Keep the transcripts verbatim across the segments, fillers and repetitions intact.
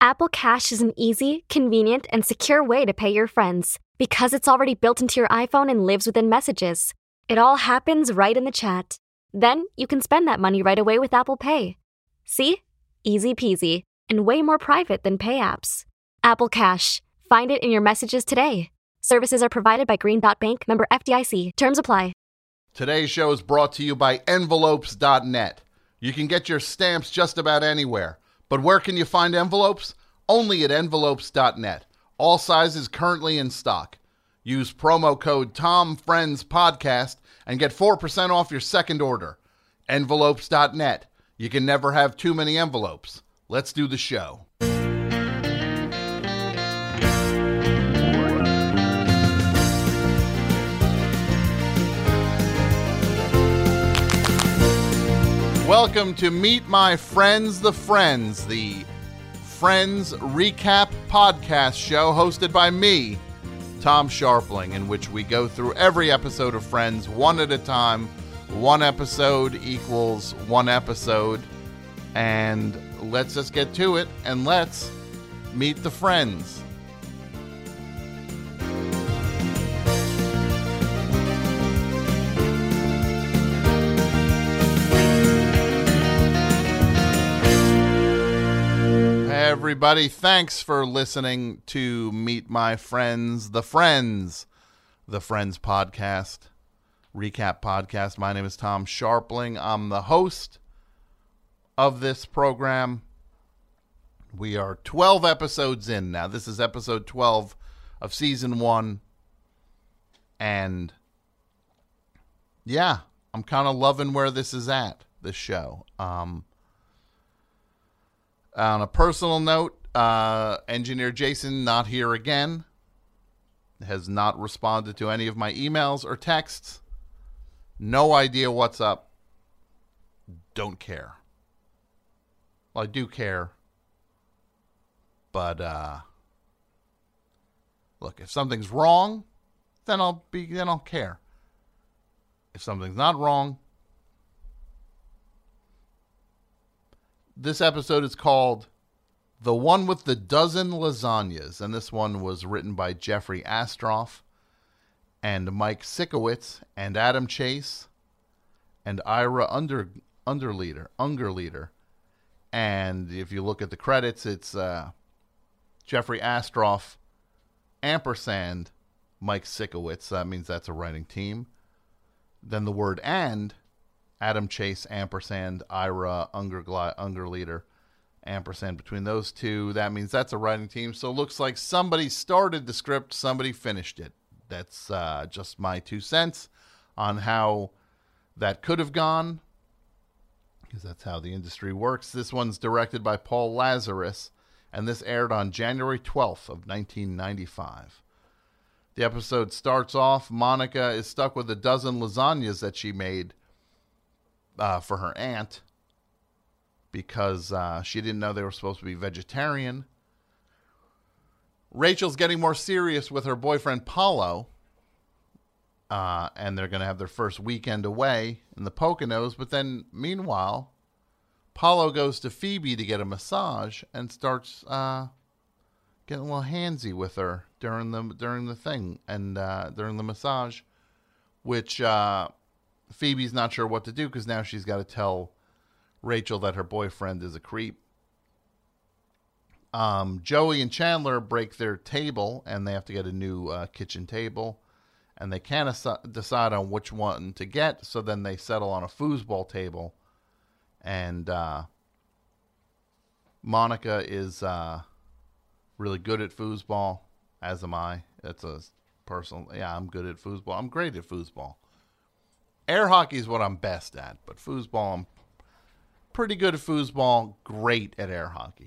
Apple Cash is an easy, convenient, and secure way to pay your friends because it's already built into your iPhone and lives within Messages. It all happens right in the chat. Then you can spend that money right away with Apple Pay. See? Easy peasy, and way more private than pay apps. Apple Cash. Find it in your Messages today. Services are provided by Green Dot Bank, member F D I C. Terms apply. Today's show is brought to you by envelopes dot net. You can get your stamps just about anywhere. But where can you find envelopes? Only at envelopes dot net. All sizes currently in stock. Use promo code TOMFRIENDSPODCAST and get four percent off your second order. envelopes dot net. You can never have too many envelopes. Let's do the show. Welcome to Meet My Friends, the Friends, the Friends Recap Podcast show hosted by me, Tom Scharpling, in which we go through every episode of Friends one at a time. One episode equals one episode. And let's just get to it and let's meet the friends. Everybody, thanks for listening to Meet My Friends, the Friends, the Friends Podcast, Recap Podcast. My name is Tom Scharpling. I'm the host of this program. We are twelve episodes in now. This is episode twelve of season one. And yeah, I'm kind of loving where this is at, this show. Um... On a personal note, uh, engineer Jason, not here again, has not responded to any of my emails or texts. No idea what's up. Don't care. Well, I do care. But, uh, look, if something's wrong, then I'll be, then I'll care. If something's not wrong, this episode is called The One with the Dozen Lasagnas, and this one was written by Jeffrey Astroff and Mike Sikowitz and Adam Chase and Ira Under Underleader, Ungerleader. And if you look at the credits, it's uh, Jeffrey Astroff, ampersand Mike Sikowitz. That means that's a writing team. Then the word and, Adam Chase, ampersand, Ira, Ungergli- Ungerleader, ampersand. Between those two, that means that's a writing team. So it looks like somebody started the script, somebody finished it. That's uh, just my two cents on how that could have gone, because that's how the industry works. This one's directed by Paul Lazarus, and this aired on January twelfth of nineteen ninety-five. The episode starts off, Monica is stuck with a dozen lasagnas that she made Uh, for her aunt, because uh, she didn't know they were supposed to be vegetarian. Rachel's getting more serious with her boyfriend Paulo, uh, and they're going to have their first weekend away in the Poconos. But then, meanwhile, Paulo goes to Phoebe to get a massage and starts uh, getting a little handsy with her during the during the thing and uh, during the massage, which. Uh, Phoebe's not sure what to do because now she's got to tell Rachel that her boyfriend is a creep. Um, Joey and Chandler break their table and they have to get a new uh, kitchen table. And they can't as- decide on which one to get. So then they settle on a foosball table. And uh, Monica is uh, really good at foosball, as am I. It's a personal... Yeah, I'm good at foosball. I'm great at foosball. Air hockey is what I'm best at, but foosball, I'm pretty good at foosball, great at air hockey.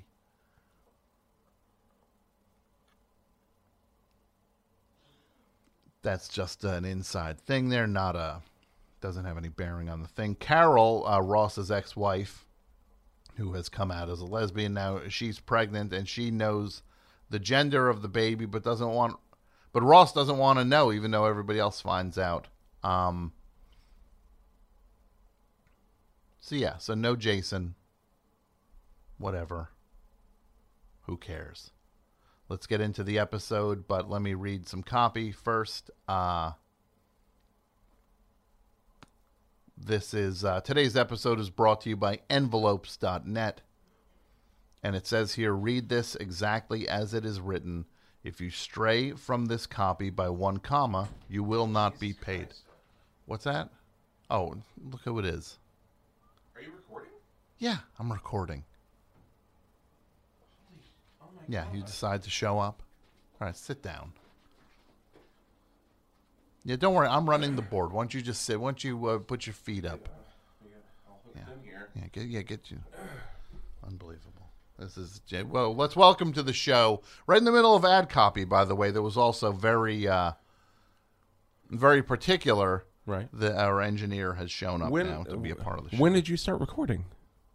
That's just an inside thing there, not a, doesn't have any bearing on the thing. Carol, uh, Ross's ex-wife, who has come out as a lesbian now, she's pregnant and she knows the gender of the baby, but doesn't want, but Ross doesn't want to know, even though everybody else finds out. Um... So yeah, so no Jason, whatever. Who cares? Let's get into the episode, but let me read some copy first. Uh, this is uh, today's episode is brought to you by envelopes dot net. And it says here, read this exactly as it is written. If you stray from this copy by one comma, you will not be paid. What's that? Oh, look who it is. Are you recording? Yeah, I'm recording. Oh my Yeah, God. you decide to show up. All right, sit down. Yeah, don't worry. I'm running the board. Why don't you just sit? Why don't you uh, put your feet up? I'll hook Yeah. them here. Yeah, get, yeah, get you. Unbelievable. This is Jay. Well, let's welcome to the show. Right in the middle of ad copy, by the way, that was also very, uh, very particular. Right. That our engineer has shown up When- now to be a part of the show. When did you start recording?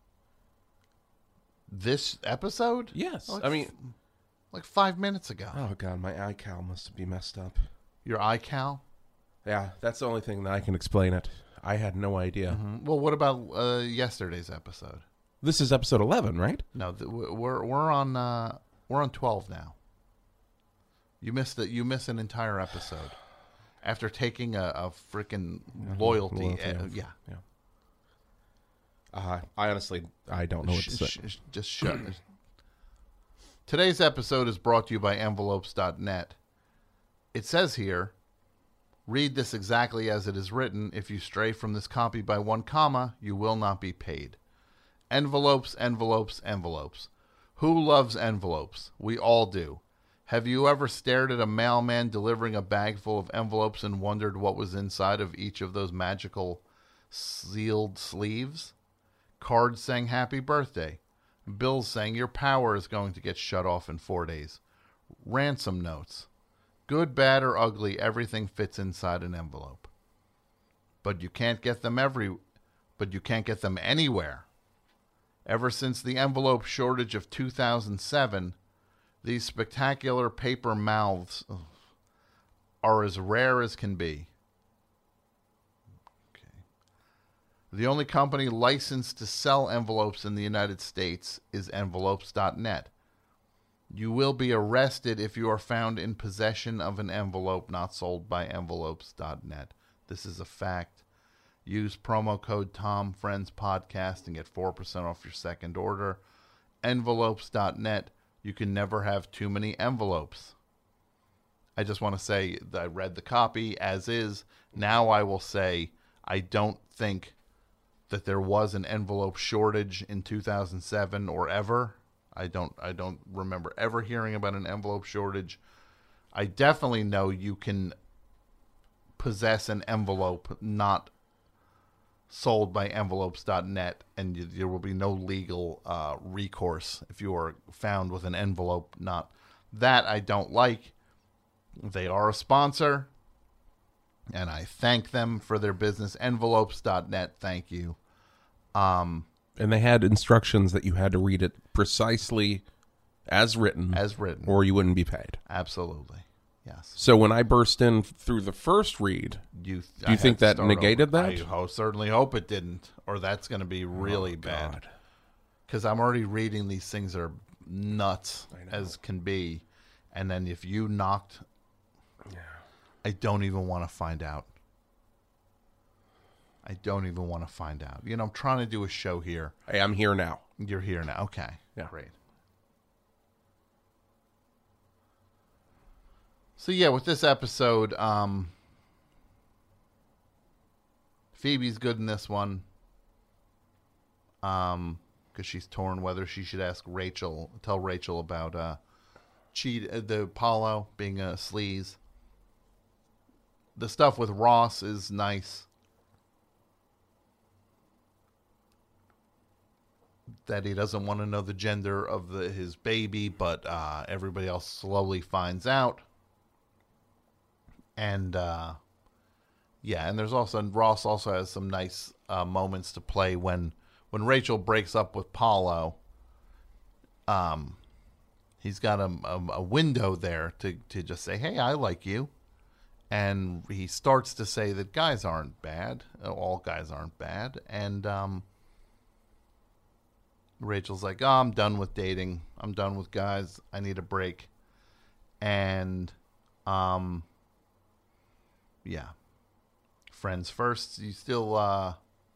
This episode? Yes. Like, I mean, like five minutes ago. oh God, my iCal must be messed up. Your iCal? Yeah, that's the only thing that I can explain it. I had no idea. Mm, Well, what about uh, yesterday's episode? This is episode eleven, right? No, th- we're we're on uh, we're on twelve now. You missed it. You missed an entire episode after taking a, a freaking loyalty. Loyalty uh, oath. yeah, Yeah. Uh, I honestly, I don't know what to Sh- say. sh- sh- just shut. Today's episode is brought to you by envelopes dot net. It says here, read this exactly as it is written. If you stray from this copy by one comma, you will not be paid. Envelopes, envelopes, envelopes. Who loves envelopes? We all do. Have you ever stared at a mailman delivering a bag full of envelopes and wondered what was inside of each of those magical sealed sleeves? Cards saying happy birthday. Bills saying your power is going to get shut off in four days. Ransom notes. Good, bad, or ugly, everything fits inside an envelope. But you can't get them every but you can't get them anywhere. Ever since the envelope shortage of two thousand seven, these spectacular paper mouths are as rare as can be. Okay. The only company licensed to sell envelopes in the United States is envelopes dot net. You will be arrested if you are found in possession of an envelope not sold by envelopes dot net. This is a fact. Use promo code TomFriendsPodcast and get four percent off your second order. envelopes dot net. You can never have too many envelopes. I just want to say that I read the copy as is. Now I will say I don't think that there was an envelope shortage in two thousand seven or ever. I don't I don't remember ever hearing about an envelope shortage. I definitely know you can possess an envelope not sold by envelopes dot net, and you, there will be no legal uh, recourse if you are found with an envelope not. That I don't like. They are a sponsor, and I thank them for their business. envelopes dot net, thank you. Um, And they had instructions that you had to read it precisely as written, as written. or you wouldn't be paid. Absolutely. Yes. So when I burst in through the first read, You, Do you think that negated that? I ho- certainly hope it didn't, or that's going to be really Oh, bad. God. Because I'm already reading these things are nuts I know. as can be. And then if you knocked, I don't even want to find out. I don't even want to find out. You know, I'm trying to do a show here. Hey, I'm here now. You're here now. Okay. Yeah. Great. So yeah, with this episode, um, Phoebe's good in this one. Um, because she's torn whether she should ask Rachel, tell Rachel about uh, cheat uh, the Apollo being a sleaze. The stuff with Ross is nice. That he doesn't want to know the gender of the, his baby, but uh, everybody else slowly finds out. And uh, yeah, and there's also Ross also has some nice uh, moments to play when when Rachel breaks up with Paulo. Um, he's got a, a, a window there to to just say, "Hey, I like you," and he starts to say that guys aren't bad, all guys aren't bad, and um. Rachel's like, oh, I'm done with dating. I'm done with guys. I need a break. And, um, yeah. Friends first. You still, uh,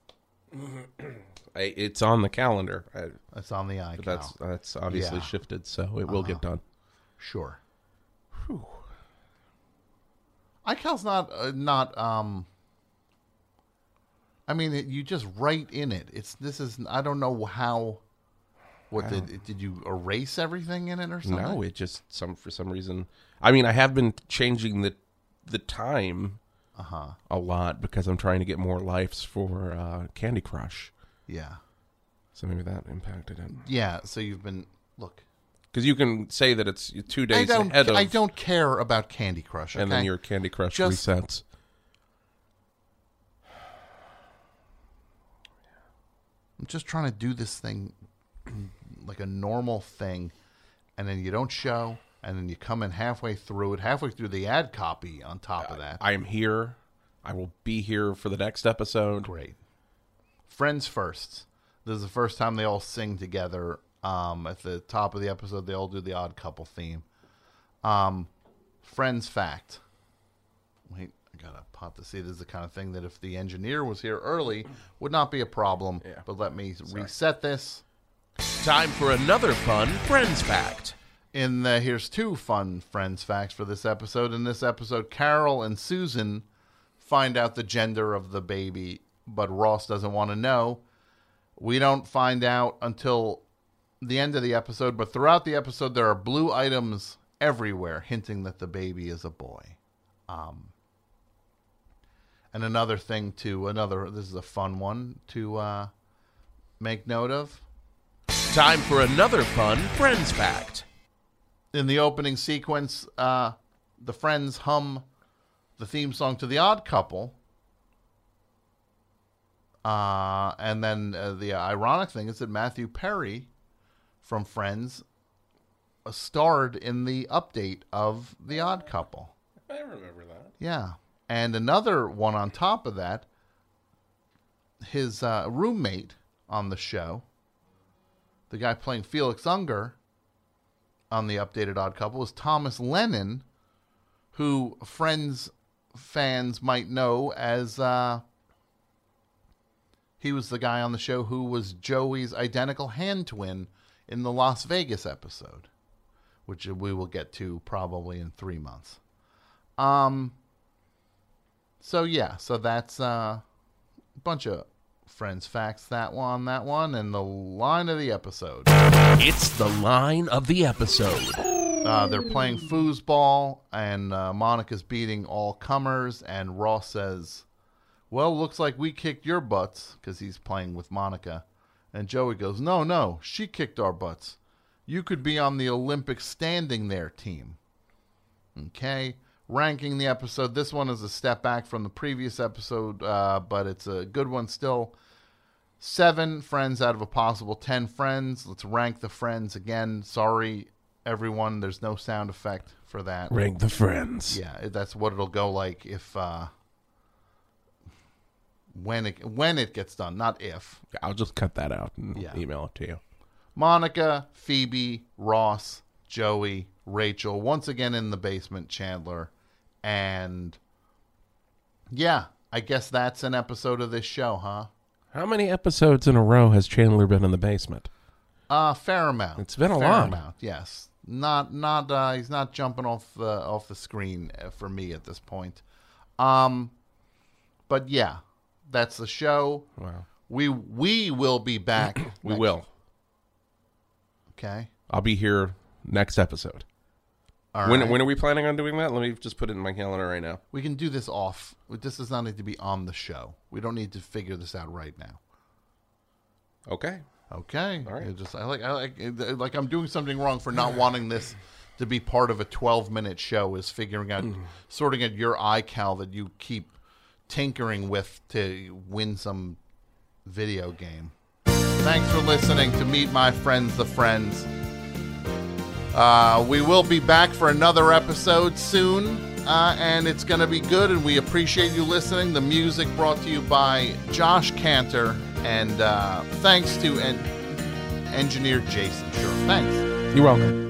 I, it's on the calendar. I, it's on the iCal. that's that's obviously Yeah. shifted, so it will Uh-huh. get done. Sure. Whew. iCal's not, uh, not, um, I mean, it, you just write in it. It's, this is, I don't know how, what did, did you erase everything in it or something? No, it just, some for some reason. I mean, I have been changing the the time Uh-huh. a lot because I'm trying to get more lives for uh, Candy Crush. Yeah. So maybe that impacted it. Yeah, so you've been, look. Because you can say that it's two I days don't, ahead of, I don't care about Candy Crush, okay? and then your Candy Crush Just- resets. I'm just trying to do this thing like a normal thing, and then you don't show, and then you come in halfway through it, halfway through the ad copy on top of that. I am here. I will be here for the next episode. Great. Friends first. This is the first time they all sing together. Um, at the top of the episode, they all do the Odd Couple theme. Um, Friends fact. Wait, I got to pot to see. This is the kind of thing that if the engineer was here early, would not be a problem. Yeah. But let me reset this. Time for another fun Friends fact. In the, here's two fun Friends facts for this episode. In this episode, Carol and Susan find out the gender of the baby, but Ross doesn't want to know. We don't find out until the end of the episode, but throughout the episode, there are blue items everywhere hinting that the baby is a boy. Um, and another thing to, another, this is a fun one to uh, make note of. Time for another fun Friends fact. In the opening sequence, uh, the friends hum the theme song to The Odd Couple. Uh, and then uh, the ironic thing is that Matthew Perry from Friends uh, starred in the update of The Odd Couple. I remember that. Yeah. And another one on top of that, his uh, roommate on the show, the guy playing Felix Unger on the updated Odd Couple, is Thomas Lennon, who Friends fans might know as uh, he was the guy on the show who was Joey's identical hand twin in the Las Vegas episode, which we will get to probably in three months. Um. So yeah, so that's uh, a bunch of Friends facts. That one, that one, and the line of the episode. It's the line of the episode. Uh, they're playing foosball, and uh, Monica's beating all comers, and Ross says, well, looks like we kicked your butts, because he's playing with Monica. And Joey goes, no, no, she kicked our butts. You could be on the Olympic standing there team. Okay, ranking the episode. This one is a step back from the previous episode, uh, but it's a good one still. Seven friends out of a possible ten friends. Let's rank the friends again. Sorry, everyone, there's no sound effect for that. Rank the friends. Yeah, that's what it'll go like if uh, when it when it gets done, not if. I'll just cut that out and Yeah. email it to you. Monica, Phoebe, Ross, Joey, Rachel, once again in the basement, Chandler, and yeah, I guess that's an episode of this show, huh? How many episodes in a row has Chandler been in the basement? Uh, fair amount. It's been a fair lot. amount, yes. Not, not. Uh, he's not jumping off the off the screen for me at this point. Um, but yeah, that's the show. Wow. We we will be back. We next- will. Okay. I'll be here next episode. All when right. when are we planning on doing that? Let me just put it in my calendar right now. We can do this off. This does not need to be on the show. We don't need to figure this out right now. Okay. Okay. All right. It just I like I like it- like I'm doing something wrong for not wanting this to be part of a twelve minute show. Is figuring out sorting out your iCal that you keep tinkering with to win some video game. Thanks for listening to Meet My Friends, the Friends. Uh, we will be back for another episode soon, uh, and it's going to be good, and we appreciate you listening. The music brought to you by Josh Cantor, and uh, thanks to en- engineer Jason. Sure. Thanks. You're welcome.